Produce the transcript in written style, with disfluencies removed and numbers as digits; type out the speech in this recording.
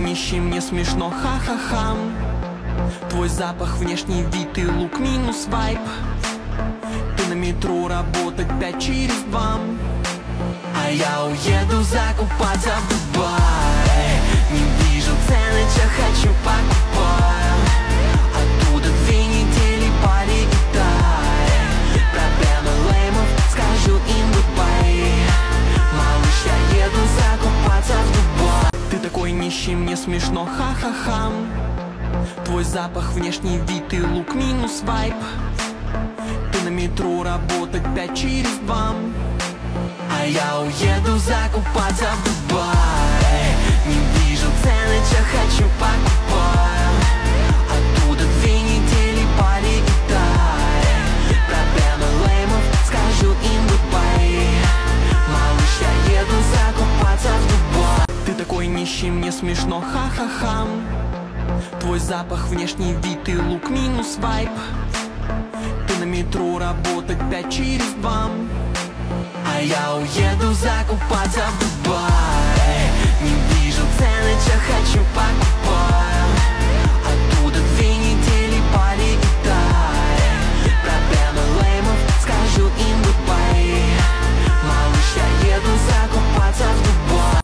нищий, мне смешно, ха-ха-ха. Твой запах, внешний вид и лук минус вайб. Ты на метро работать 5 через 2. А я уеду закупаться в Дубай. Не вижу цены, что хочу покупать. Оттуда 2 недели полетай. Проблемы леймов, скажу им Дубай. Малыш, я еду закупаться в Дубай. Ты такой нищий, мне смешно, ха-ха-ха. Твой запах, внешний вид и лук минус вайб. Ты на метро работать 5 через 2. А я уеду закупаться в Дубай. Не вижу цены, что хочу покупать. Оттуда 2 недели полетай. Проблемы леймов, скажу им Дубай. Малыш, я еду закупаться в Дубай. Ты такой нищий, мне смешно, ха-ха-ха. Твой запах, внешний вид и лук минус вайб. Ты на метро работать 5 через 2. А я уеду закупаться в Дубай.